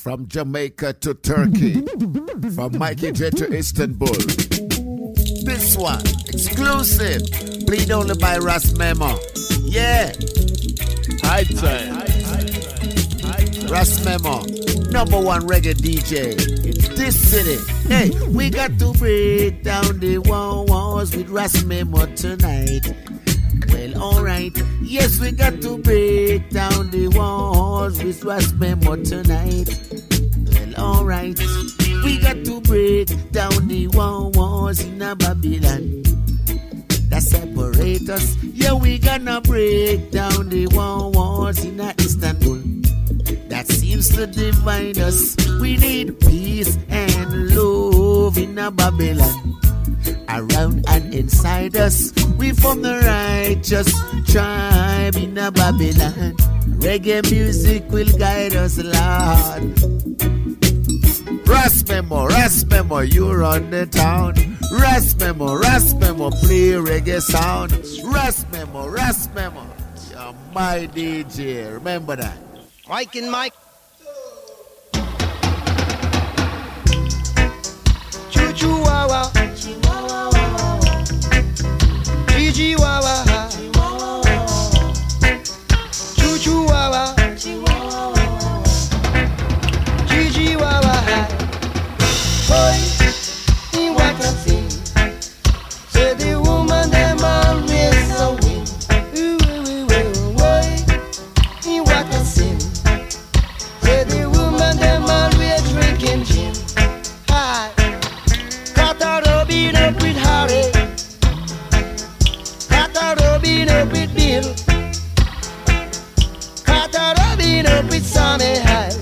From Jamaica to Turkey, from Mikey J to Istanbul. This one, exclusive, played only by Ras Memo. Yeah. High time. Ras Memo, #1 reggae DJ in this city. Hey, we got to break down the walls with Ras Memo tonight. Well, alright. Yes, we got to break down the walls with Ras Memo tonight. Well, alright. We got to break down the walls in a Babylon that separate us. Yeah, we gonna break down the walls in a Istanbul that seems to divide us. We need peace and love in a Babylon around and inside us. We from the righteous tribe in a Babylon. Reggae music will guide us, Lord. Ras Memo, you run the town. Ras Memo, play reggae sound. Ras Memo, you're my DJ. Remember that. Mike and Mike. Choo choo wawa. Gigi wawa. Choo choo wawa. Gigi wawa. Boy, in what I see. Say the woman them always a win. Boy, in what I see. Say the woman them always drinking gin. Hi, Kata Robin up with Harry. Kata Robin up with Bill. Kata Robin up with Sammy High.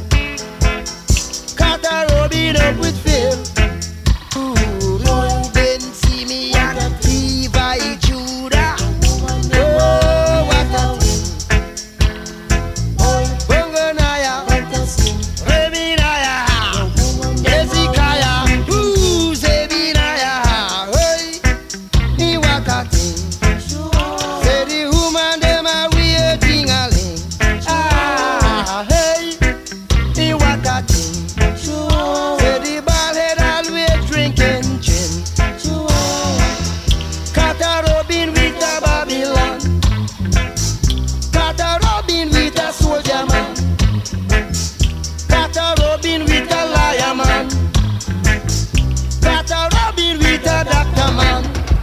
Kata Robin up with Phil. Ooh, then see me at a Levi Judah. Oh, what a Bongonaya, Reminaya, Ezekiah, ooh, Zebinaya. Hey, he what a thing. Say the woman them a weird ting-a-ling. Ah, hey, he what a thing. Say the bald head always drinking gin. Kata Robin with a Babylon. Kata Robin with a soldier man. Kata Robin with a liar man. Kata Robin with a doctor man.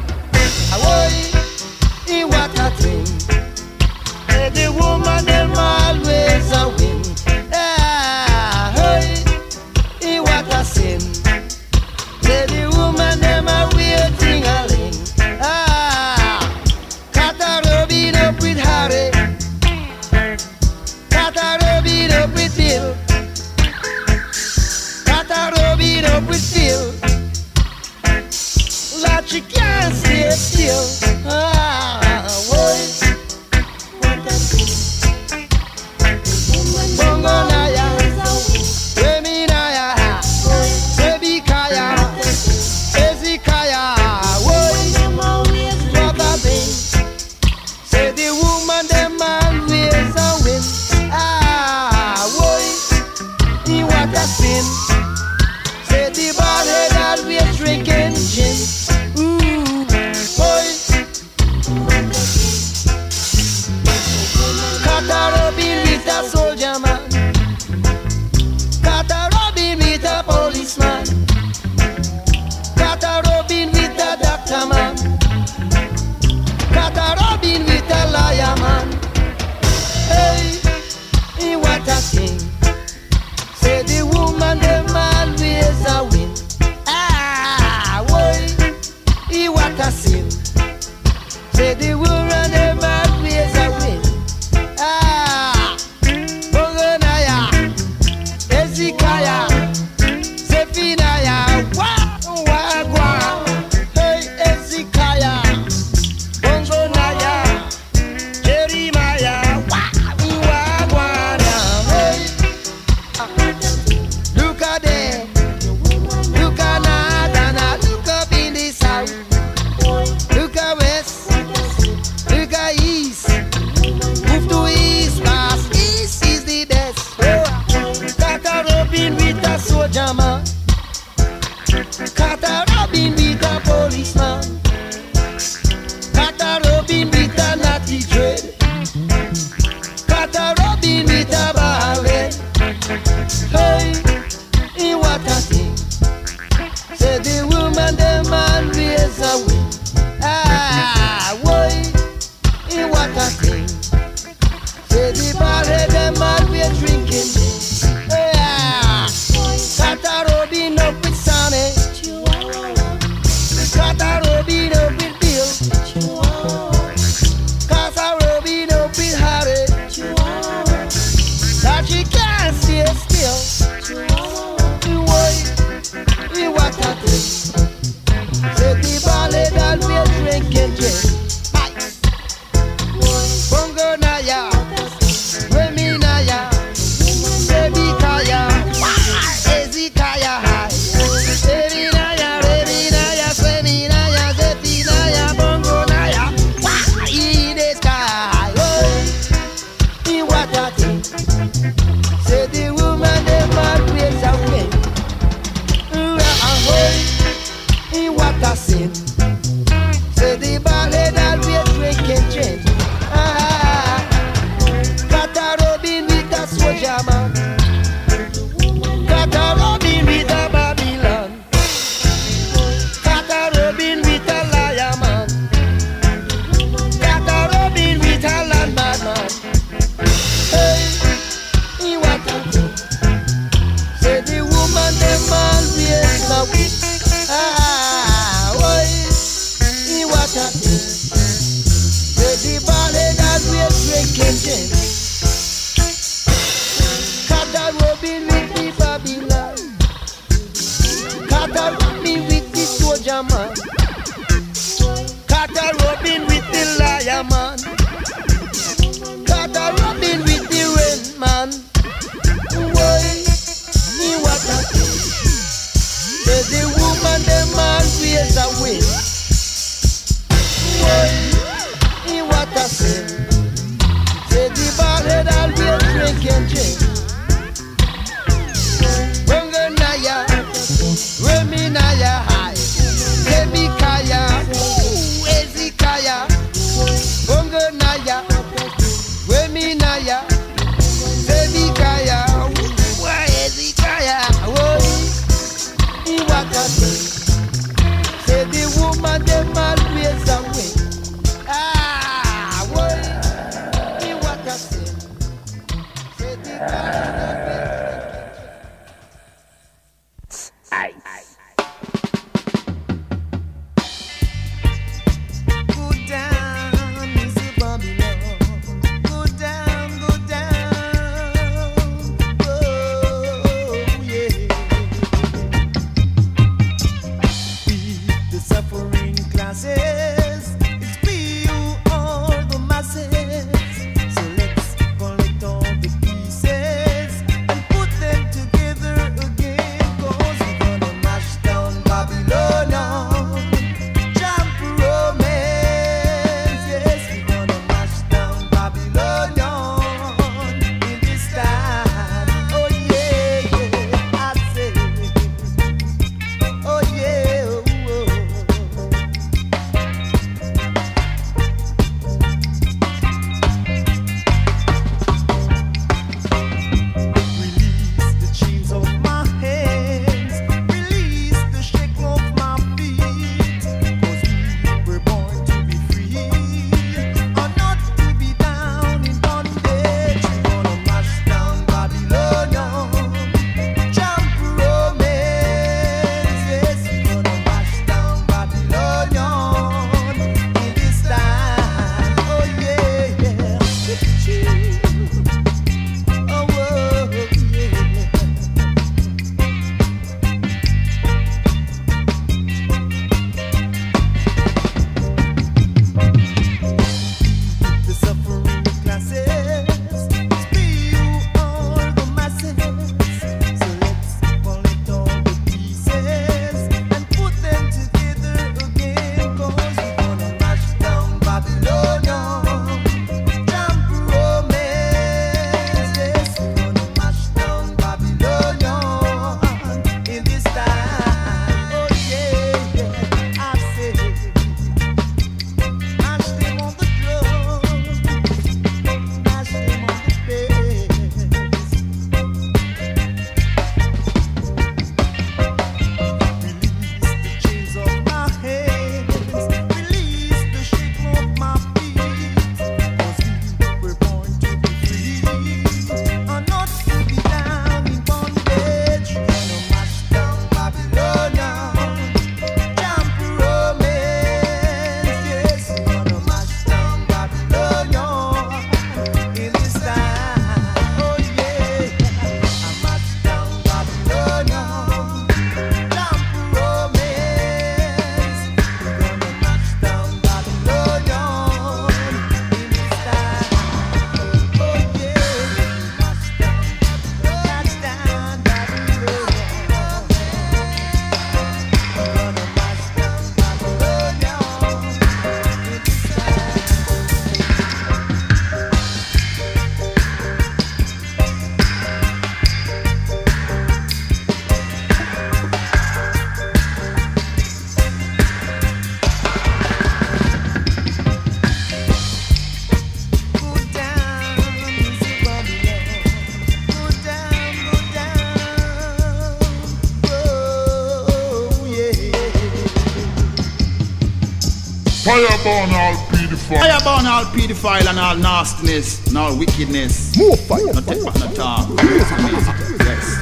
Away, what a thing. Hey, the woman them always a win. Ah, hey, what a sin. Say the woman them a weird ting-a-ling. Ah, Kata Robin up with Harry. Kata Robin up with Bill. Kata Robin up with Phil. Like she can't stay still. Ah, boy, what a thing. Bongonaya, Reminaya, Zebikaya, Ezekiah. What a thing. Say the woman them always a win. Ah, boy, what a sin. Say the bald head always drinking gin. Ooh, boy. Kata Robin with a soldier man. Kata Robin with a policeman. Kata Robin with a doctor man. Kata Robin with a liar man. Hey, what a thing. Say the woman them always a win. Ah, boy, what a sin. Say the woman them always a win. Ah, Bongonaya, Ezekiah, Zephaniah, wah. Hey, Ezekiah, Bongonaya, Jeremiah, wah. Hey, look at them, look at Nadana, look up in the south, look at west, look at east, move to east, past east is the best. Kata Robin pajama. Carter Robin beat a policeman. Carter Robin beat a natty dread. Carter Robin beat a barhead. Hey, what a thing. Say the woman, the man raise a win. Ah, boy, what a thing. Say the barhead, the man we're drinking. Ah, Carter Robin up with Sonny. Carter Robin up with Bill. Carter Robin up with Harry. That she can't stay still. Boy, Fire burn all pedophile. Fire burn all pedophile and all nastiness and all wickedness. More fire. No take back no talk. Yes.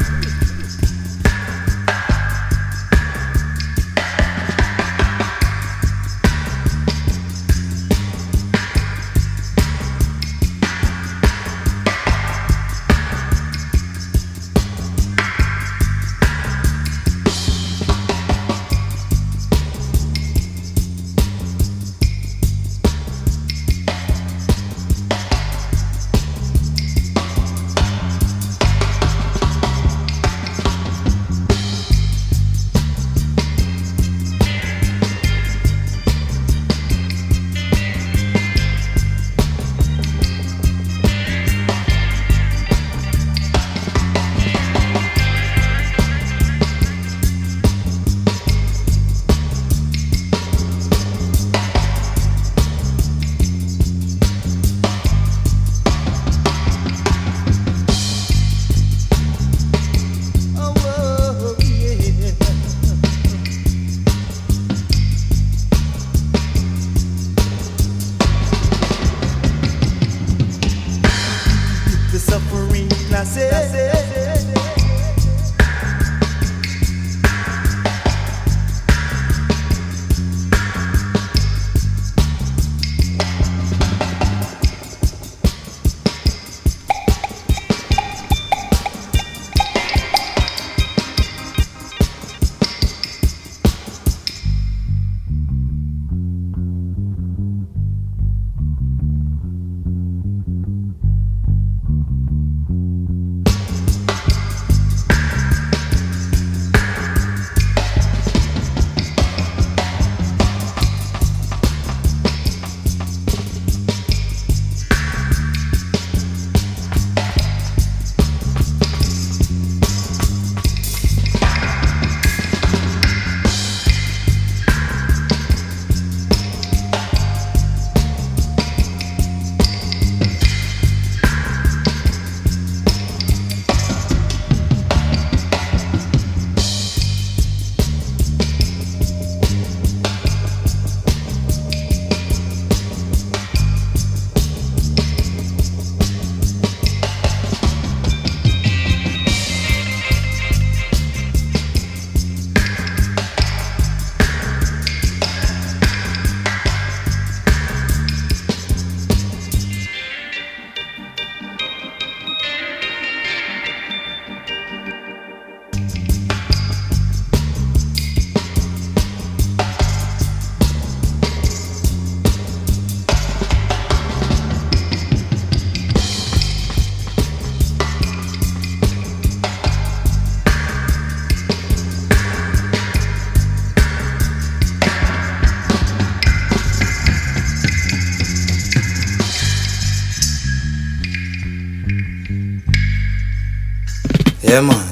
Yeah, man.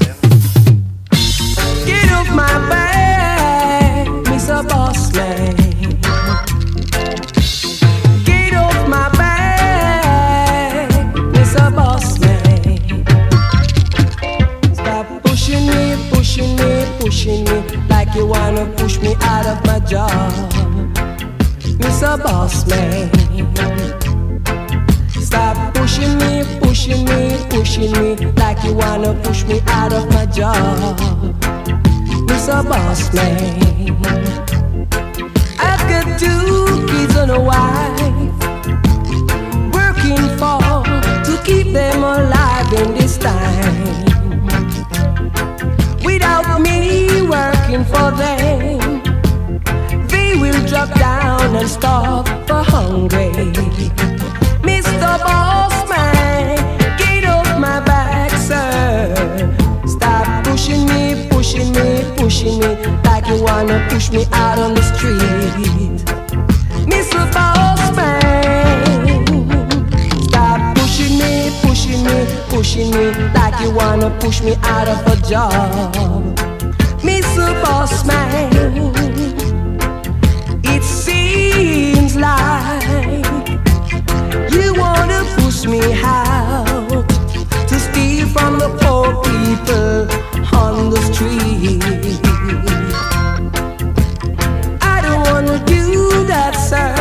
Get off my back, Mr. Boss Man. Get off my back, Mr. Boss Man. Stop pushing me, pushing me, pushing me, like you wanna push me out of my job, Mr. Boss Man. Stop pushing me, pushing me, pushing me, like you wanna push me out of my job, Mr. Boss Man. I've got 2 kids and a wife, working for to keep them alive in this time. Without me working for them, they will drop down and starve for hungry. Mr. Boss Man, get off my back, sir. Stop pushing me, pushing me, pushing me, like you wanna push me out on the street, Mr. Boss Man. Stop pushing me, pushing me, pushing me, like you wanna push me out of a job, Mr. Boss Man. It seems like you wanna push me out to steal from the poor people on the street. I don't wanna do that, sir.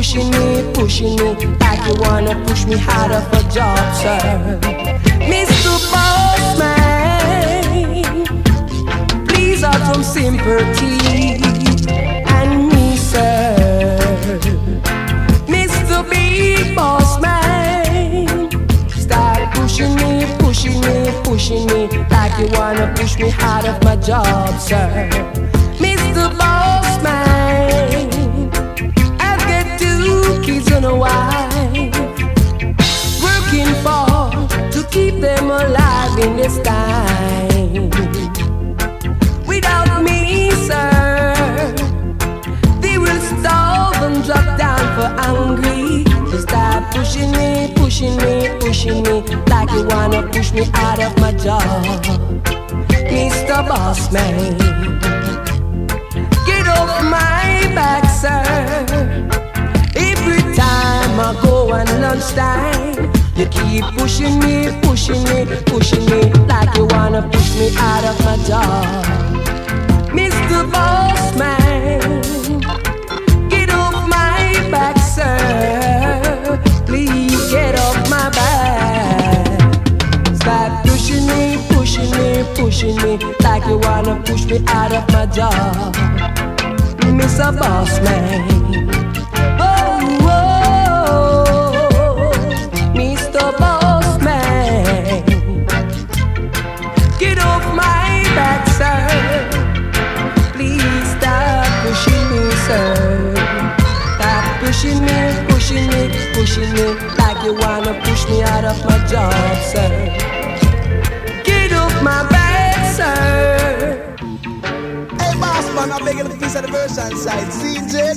pushing me like you wanna push me out of a job, sir. Mr. Bossman, please have some sympathy and me, sir. Mr. Big Boss Man, stop pushing me like you wanna push me out of my job, sir. Mr. Boss Man, I've got 2 kids and a wife, working for to keep them alive in this time. Without me, sir, they will starve and drop down for hungry. So stop pushing me like you wanna push me out of my job. Mr. Boss Man, get off my back, sir. Every time I go on lunchtime, you keep pushing me like you wanna push me out of my job. Mr. Boss Man, get off my back, sir. Please get off my back. Stop pushing me like you wanna push me out of my job. Mr. Boss Man, oh, Mr. Boss Man, get off my back, sir. Please stop pushing me, sir. Stop pushing me like you wanna push me out of my job, sir. Get off my back, sir. Hey, boss man, I'm begging a piece of the version side. CJ.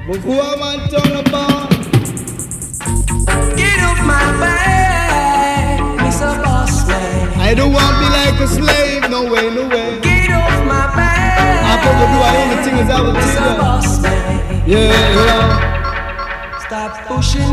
But who am I turn about? Get off my back, Mr. Boss Man. I don't want to be like a slave, no way, no way. Get off my back. I probably do anything as I would Mr. Boss Man. Yeah. Stop pushing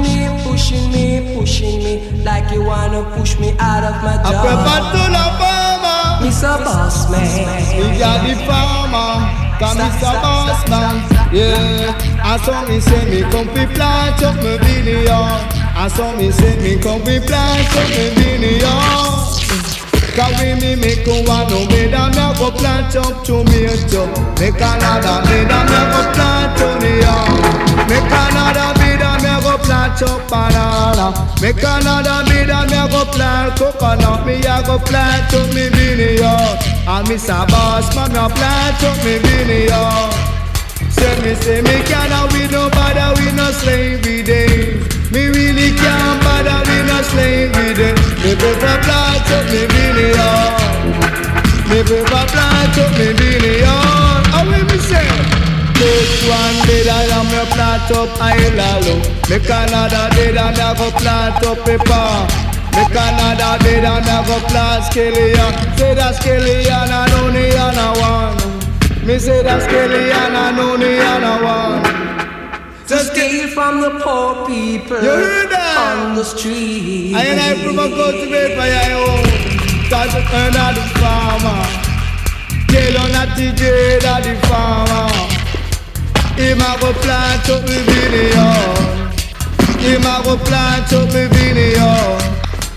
me like you wanna push me out of my job. I prefer to the farmer. Mr. Boss Man. We got the farmer. Come Mr. Boss Man. Yeah. I saw me say me come fi plant up my vineyard. I saw me say me come fi plant up my vineyard. Cause when me make one no me da me go plant up tomato. Make another me da me go plant onion. Make another me da me go plant up banana. Make another me da me go plant coconut. Me a go plant up me vineyard. And Mr. Boss man me plant up me vineyard. Say me can't with no bother with no slavery days. Me really can't bother with no slavery days. Me prefer plant up me vineyard. Me prefer plant up me vineyard. How will me say? This one day I am a plant up Ilalo. Make another day that I go plant up pepper. Make another day that I go plant scallion. Say that scallion and only on a one. Me say that scallion and only on a one. To steal from the poor people on the street. I ain't I from a cultivate for your own. Cause I earn out the farmer. Tell on that DJ that the farmer. Him a go plant up the vineyard. Him a go plant up the vineyard.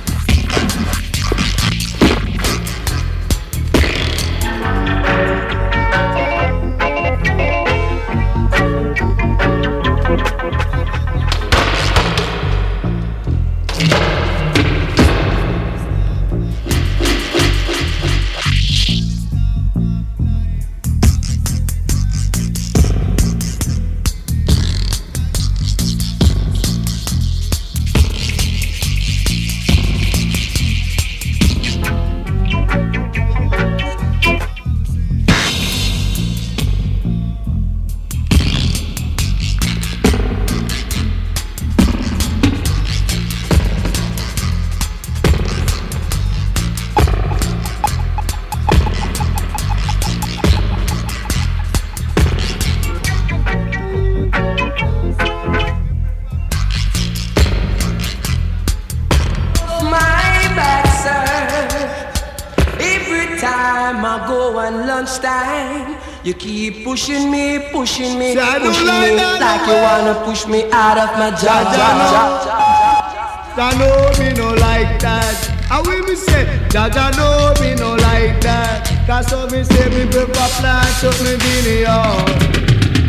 You keep pushing me like like you wanna push me out of my job. Jah know me no like that. How will me say? Jah know me no like that. Cause so me say me prefer plant up me vineyard.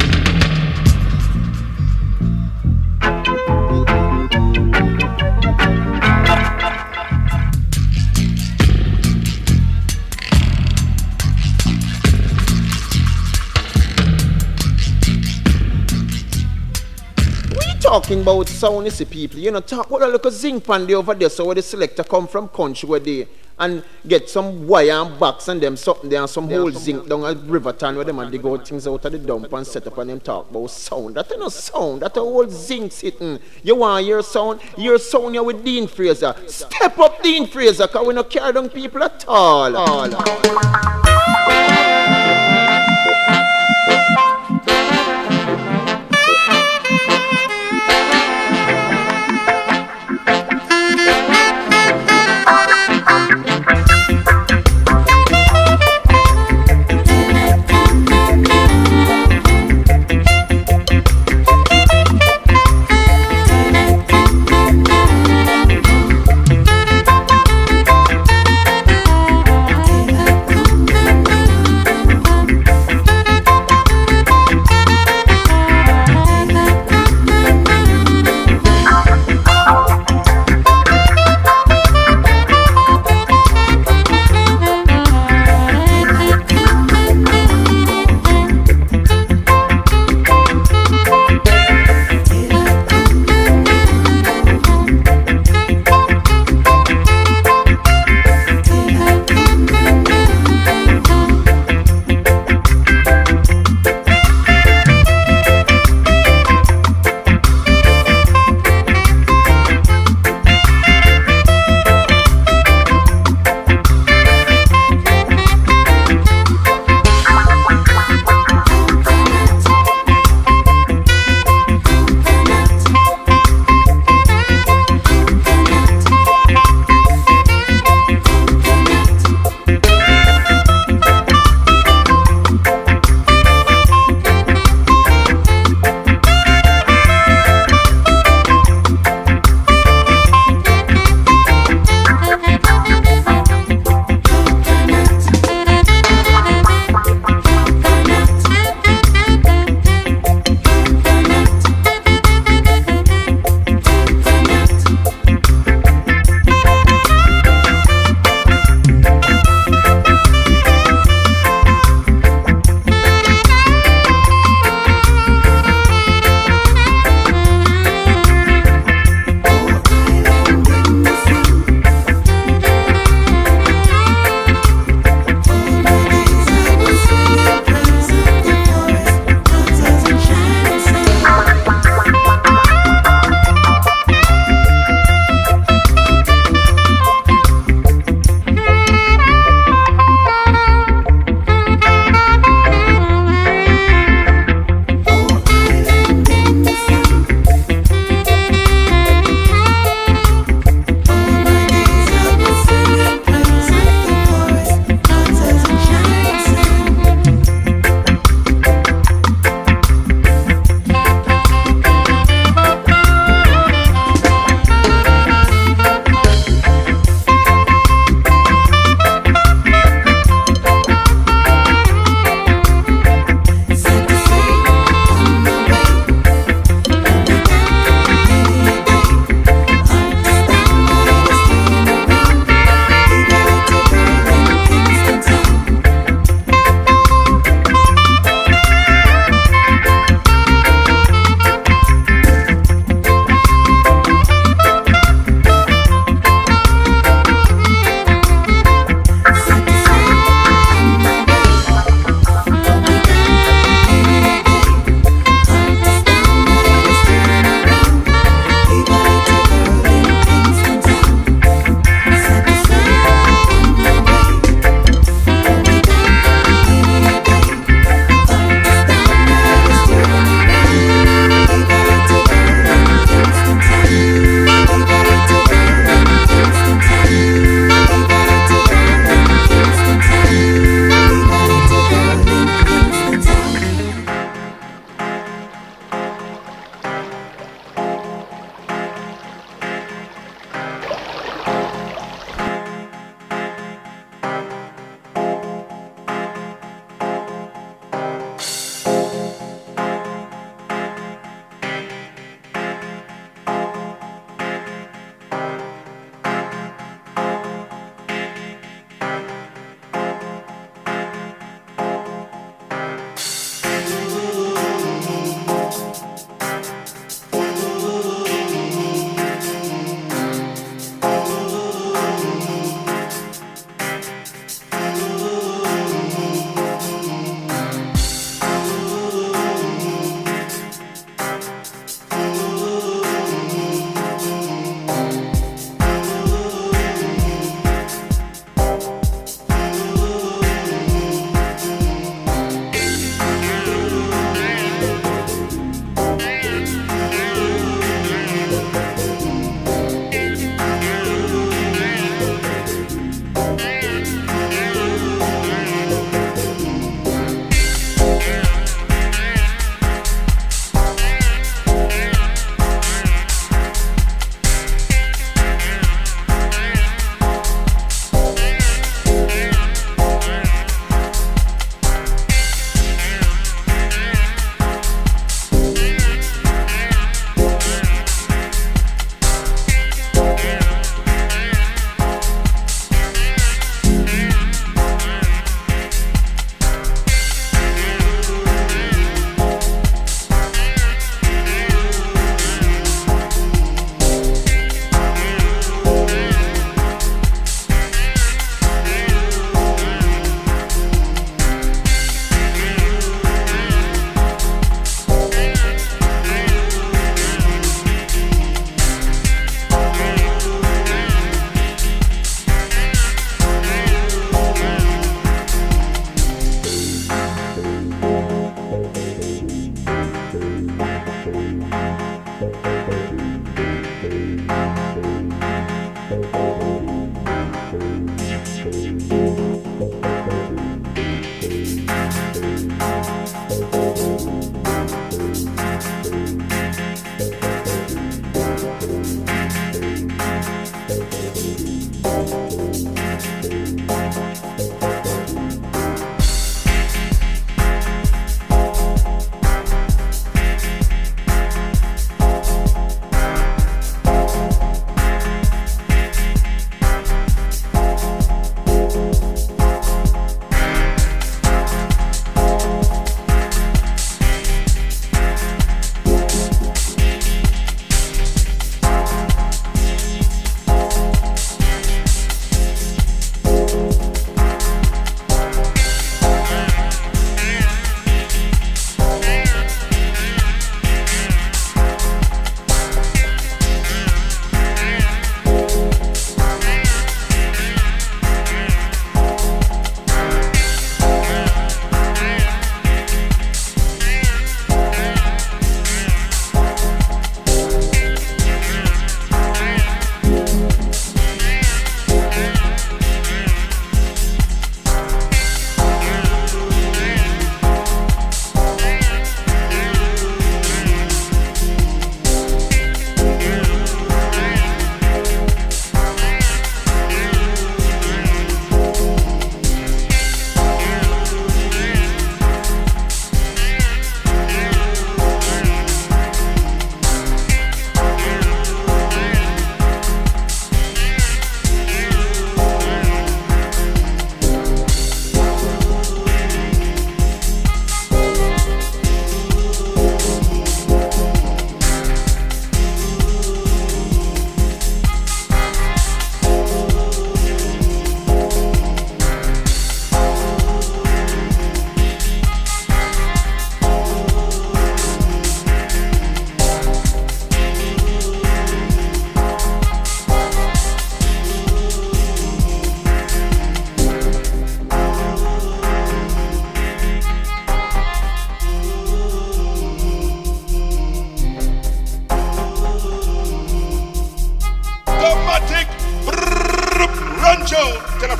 Talking about sound, you see people, you know, talk about a little zinc pan over there, so where the selector come from country where they and get some wire and box and them something there and some whole zinc down at Riverton where them and they go things out of the dump and set up and them talk about sound. That ain't no sound, that a whole zinc sitting. You want your sound here with Dean Fraser. Step up Dean Fraser, cause we not carry down people at all.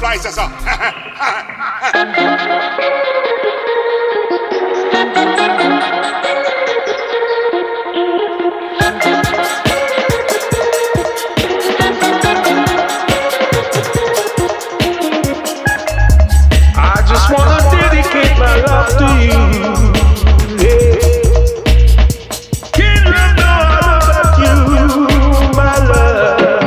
Vice versa. I just wanna dedicate my love to you. Yeah. Can't live no other but you, my love.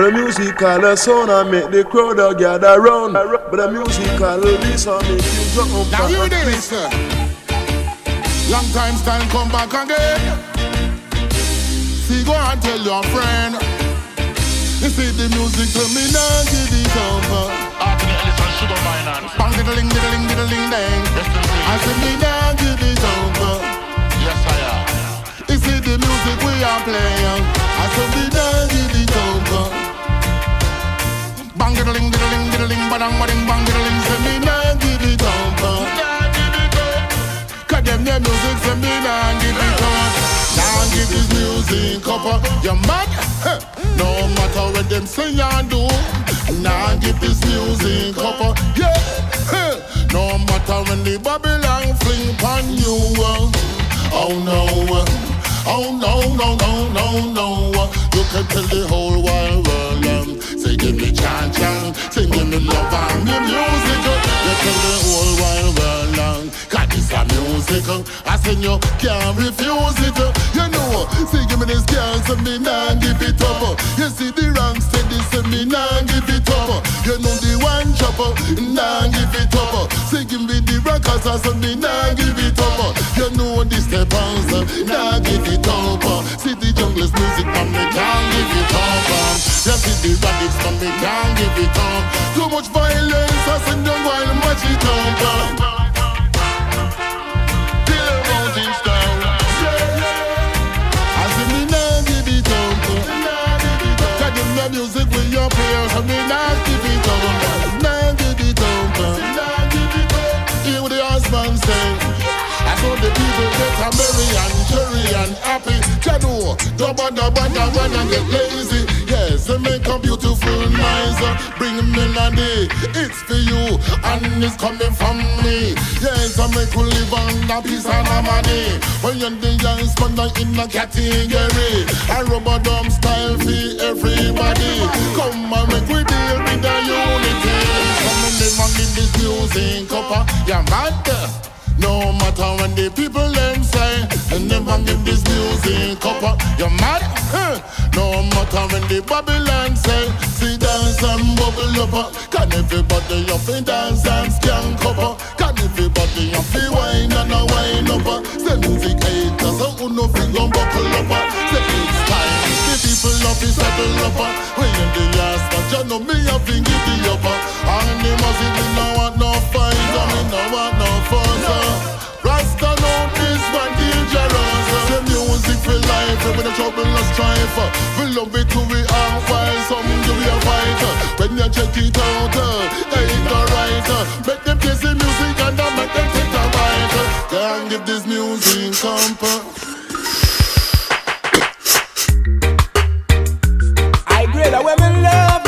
The musical sound I make the crowd gather round. But the musical this I make you jump. Now you this. Long time stand come back again. See go and tell your friend. You see the music to me now give it over. Bang diddling diddling diddling dang. I say me now give it over. Yes I am. You see the music we are playing. I say me now give it over. Bang diddling diddling diddling badang bading bang diddling. Say me now give it over. Cause them the music say me now give it over. Now give this music up. You mad? No matter what them say and do. Now give this music up. Yeah. No matter when the Babylon fling upon you. Oh no. Oh no, no, no, no, no. You can tell the whole wide world. Say give me chan, say give me love and the music. You tell the whole wide world. Cause this a music. I say you can't refuse it. You know, say give me this girl, say me nah give it up. You see the rank steady, say me nah give it up. You know the one chopper, nah give it up. Say give me the rockers, say me nah give it up. You know the steppers, nah give it up. See the junglist music, man, me can't give it up. You see the radix, man, me can't give it up. Too much violence, I send them while match it up. Music with your prayers, and me not give it up, not give it up. Hear what the husband say. I saw the people get a merry and cherry and happy. Jado, double and get lazy. Yes, they make a beautiful noise. Bring melody, it's for you, and it's coming from me. Yes, I make you live on a piece and a money. When you're the young spender in a category, I rubber dumb style for everybody. Come and make we deal with the unity. Come and live on in this music up. Yeah, man. No matter when the people them say, and never give this music up. You mad? No matter when the Babylon say, see dance and bubble up. Can everybody up and dance and skank up? Can everybody up and wine and a wine up? Say music haters, so who no feel gon' buckle up? Say it's time, the people up and settle up. When in the last match, you know me up and give the up. And the music, me no want no fight, and me no want no fuss. Rasta know this one dangerous. The music for life, when the trouble and strife. We love it till we are fight, some do we are fight. When you check it out, ain't alright. Make them play the music and then make them take a bite. Can't give this music comfort. I grade a women love.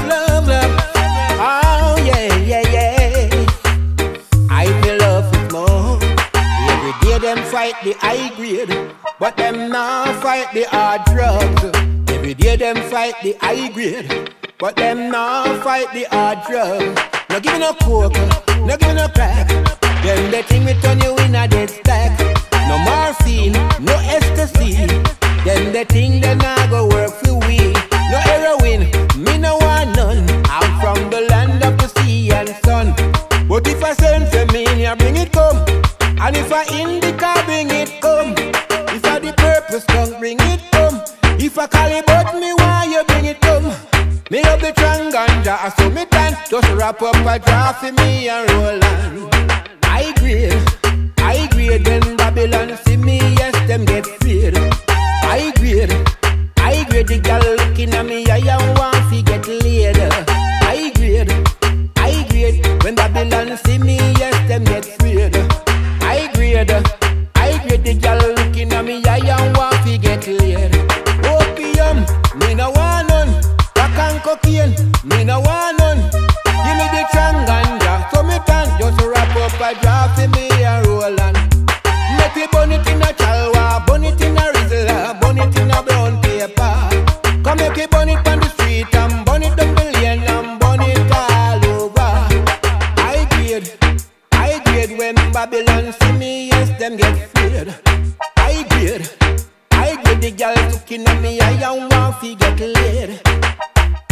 Oh yeah. I feel love with more. Every day them fight the high grade, but them now fight the hard drugs. Every day them fight the high grade, but them now fight the hard drugs. No give me no coke, no give me no crack. Then they think me turn you in a dead stack. No morphine, no ecstasy. Then they think they not go work for we. No heroin, me no want none. I'm from the land of the sea and sun. But if I send for me, I bring it come. And if I indica, bring it come. If I the purpose come, bring it come. If I call it but me, why you bring it come? Me up the tranganja, I saw me tan. Just wrap up a draft for me and roll on. I grade when Babylon see me, yes, them get feared. I grade the girl looking at me, I want to get laid. I grade when Babylon see me, yes, them get feared. I grade the girl looking at me, I want to get laid. Opium, me no want none. Crack and cocaine, me no want none. Give me the tranganja, so me can just wrap up a draft for me and roll on. Make me burn it in a chalwa, burn it in a rizzler, burn it in a brown paper. Come make me burn it on the street and burn it down the lane and burn it all over. I grade when Babylon see me, yes, them get feared. I grade the girl looking at me, I want to get laid.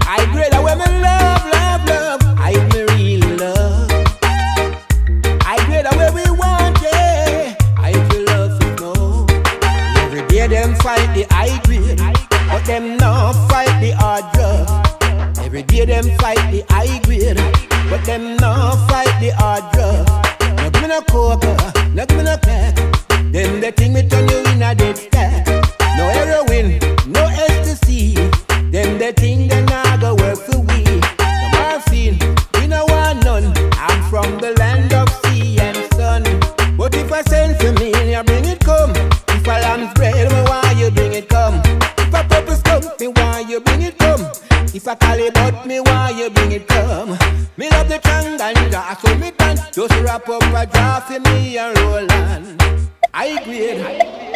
I grade away me love, love, love. I me real love. I grade away we want, yeah. I feel love to know. Every day them fight the high grade, but them not fight the hard drugs. Every day them fight the high grade, but them not fight the hard drugs. No give me no coke, no give me no crack. Them they think me turn you in a dead stack. No heroin, no ecstasy. Them they think they not go work for we. No morphine, we no want none. I'm from the land of sea and sun. But if I send for me, you bring it come. If a lamb's bread, me why you bring it come. If a purpose come, me why you bring it come. If I call it but me why you bring it come. Me love the Changanja, so me can just wrap up a draft for me and roll on. I grade.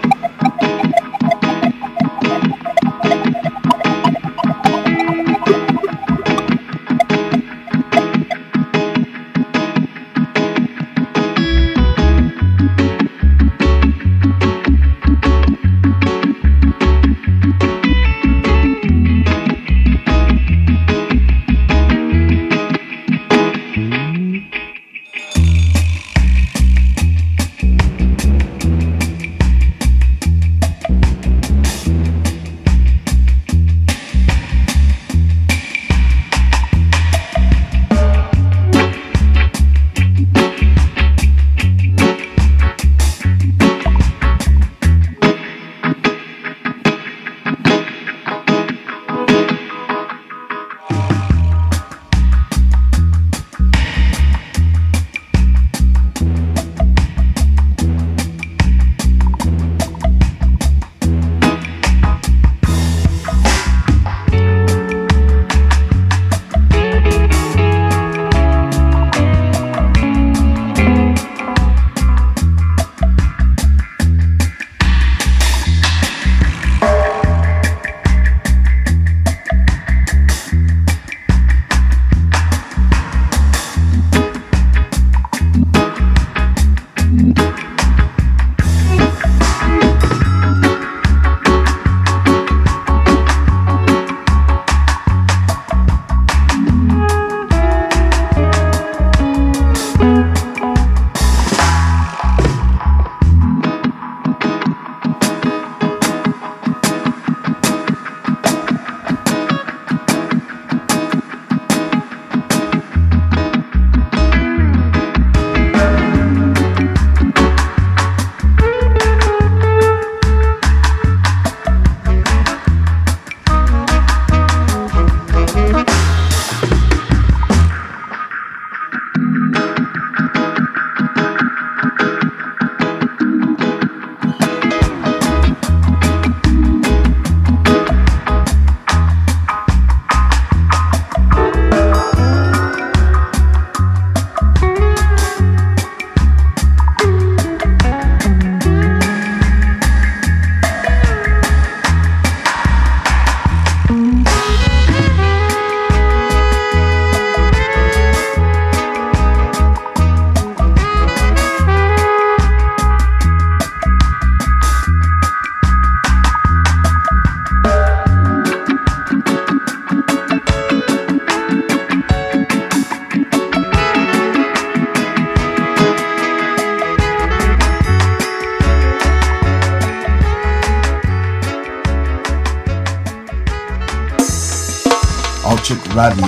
Chick Radio.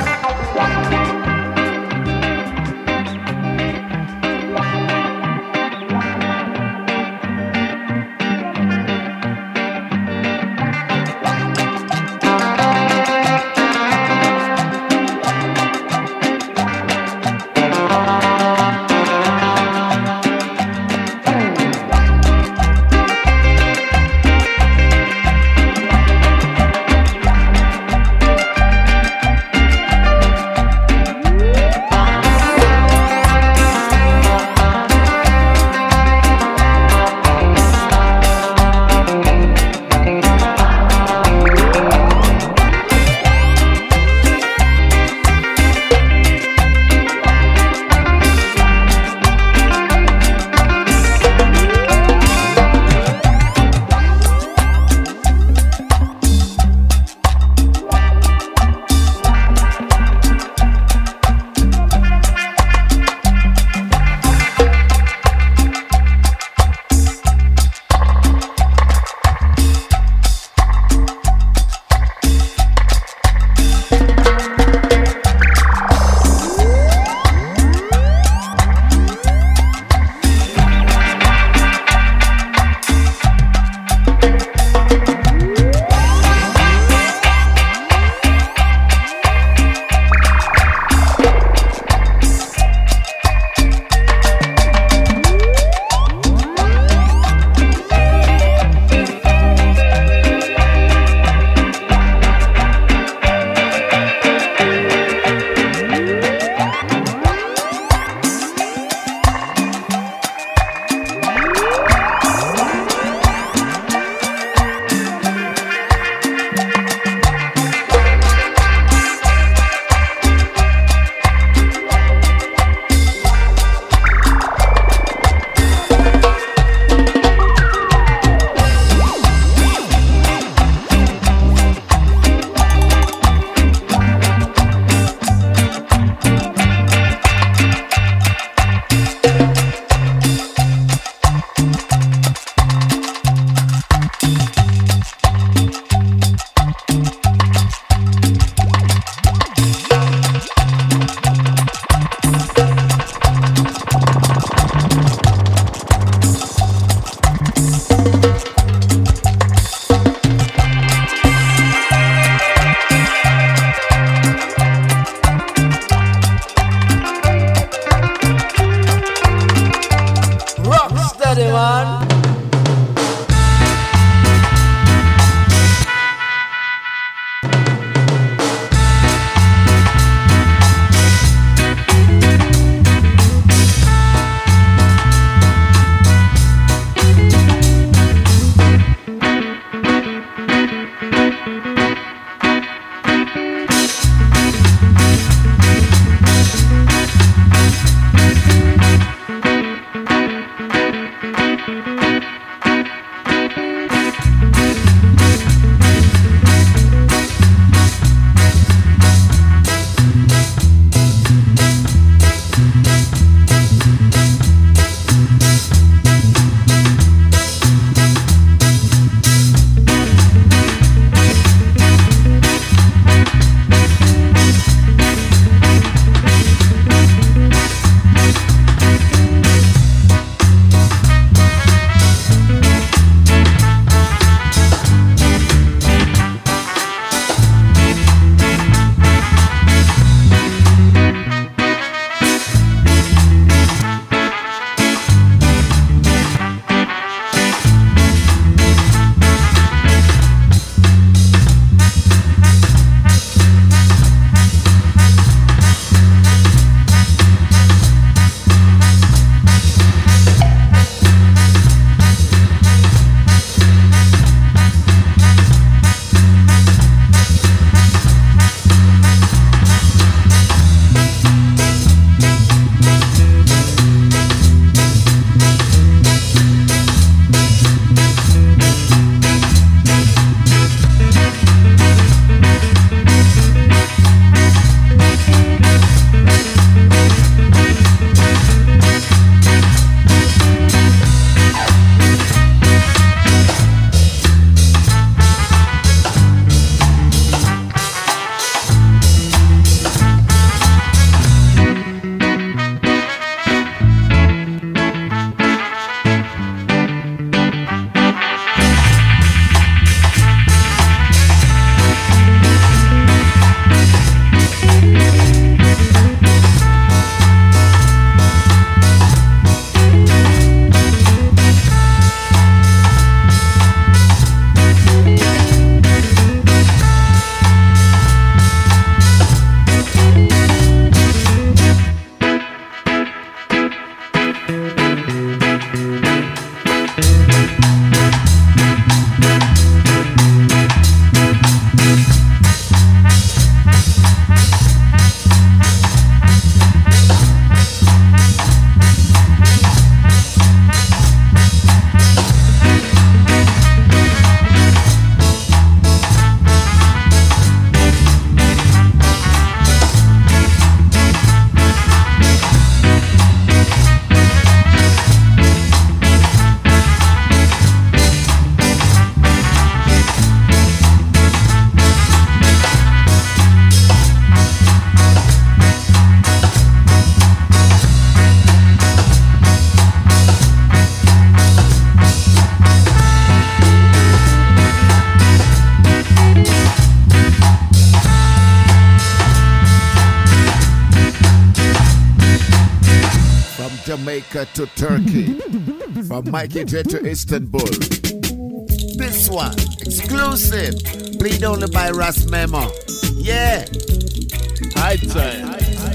Africa to Turkey, from Mikey J to Istanbul. This one, exclusive, played only by Ras Memo. Yeah. High time.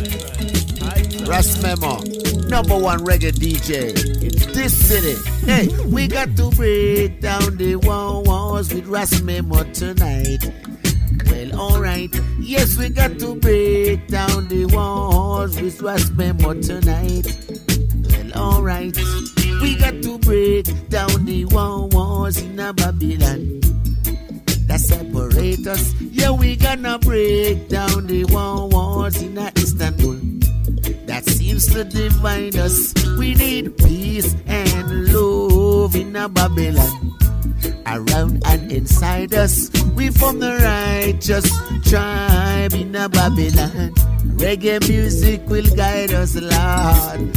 Ras Memo, #1 reggae DJ in this city. Hey, we got to break down the walls with Ras Memo tonight. Well, alright. Yes, we got to break down the walls with Ras Memo tonight. Well, alright. We got to break down the walls in a Babylon that separate us. Yeah, we gonna break down the walls in a Istanbul that seems to divide us. We need peace and love in a Babylon around and inside us. We from the righteous tribe in a Babylon. Reggae music will guide us, Lord.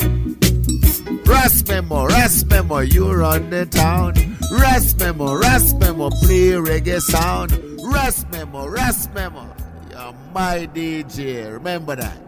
Ras Memo, you run the town. Ras Memo, play reggae sound. Ras Memo, you're my DJ. Remember that.